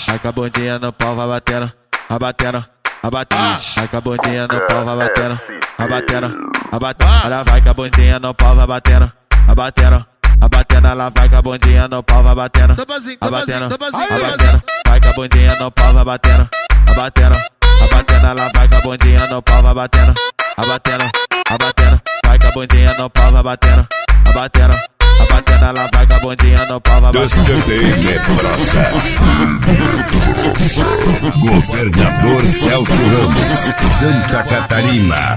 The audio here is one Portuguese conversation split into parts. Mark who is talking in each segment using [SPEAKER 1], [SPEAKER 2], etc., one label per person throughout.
[SPEAKER 1] Vai com a bundinha no pau, vai batendo, vai batendo, vai batendo. Vai com a bundinha no pau, vai batendo, vai batendo, vai batendo. Ela vai com a bundinha no pau, vai batendo, vai batendo, vai batendo. Ela vai com a bundinha no pau, vai batendo, vai batendo, vai batendo. Vai com a bundinha no pau, vai batendo, vai batendo, vai batendo. Ela vai com a bundinha no pau, vai batendo, vai batendo, vai batendo. Vai com a bundinha no pau, vai batendo, vai batendo. A batendo, ela vai com a bundinha no pau, vai batendo.
[SPEAKER 2] Governador Celso Ramos, Santa Catarina.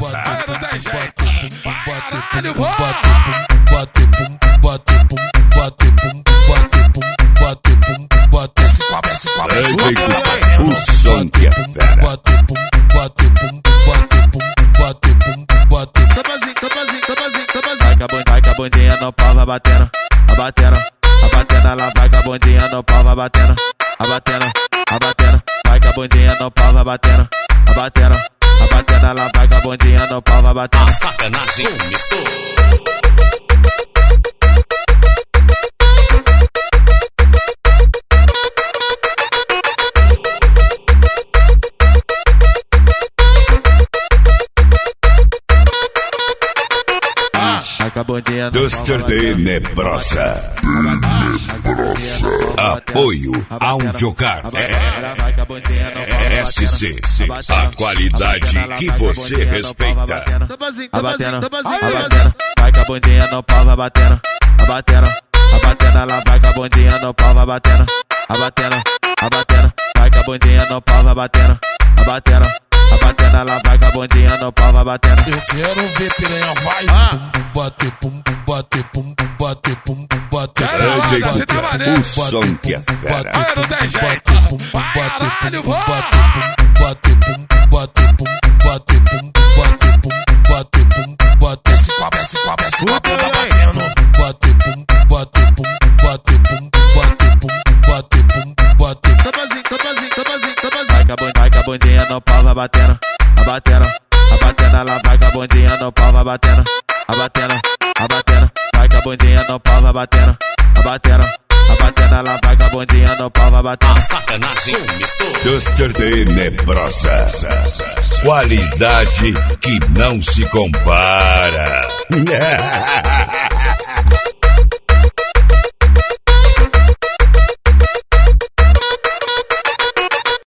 [SPEAKER 2] O som que é fera.
[SPEAKER 1] Vai com a bundinha no pau, vai batendo, vai batendo, vai batendo. Ela vai com a bundinha no pau, vai batendo, vai batendo, vai batendo. Vai com a bundinha no pau, vai batendo, vai batendo, vai batendo. Ela vai com a bundinha no pau, vai batendo.
[SPEAKER 3] A sacanagem começou.
[SPEAKER 1] Vai com a bundinha no
[SPEAKER 2] Duster de Nebrosa. Apoio Audiocar. SC, a qualidade que você respeita.
[SPEAKER 1] Vai batendo, vai batendo. Vai com a bundinha no pau, vai batendo, vai batendo, vai batendo. Ela vai com a bundinha no pau, vai batendo, vai batendo, vai batendo. Vai com a bundinha no pau, vai batendo, vai batendo, vai batendo. Ela vai com a bundinha no pau, vai batendo.
[SPEAKER 4] Eu quero ver piranha, vai. Bater, pum, bater, pum, bater, pum, bater.
[SPEAKER 3] Você tá maneiro.
[SPEAKER 2] O som que é fera.
[SPEAKER 3] Olha, não tem jeito. Caralho, vó.
[SPEAKER 4] Bater, pum, bater, pum, bater, pum, bater, pum, bater, pum, bater. Se cobre, tá batendo. Bater, pum, bater, pum, bater, pum, bater, pum, bater, pum, bater.
[SPEAKER 1] Vai com a bundinha no pau, vai batendo, vai batendo, vai batendo. Ela vai com a bundinha no pau, vai batendo, vai batendo, vai batendo. Vai com a bundinha no pau, vai batendo, vai batendo, vai batendo. Ela vai com a bundinha no pau, vai batendo.
[SPEAKER 3] A sacanagem começou.
[SPEAKER 2] Duster de Nebrosa. Qualidade que não se compara.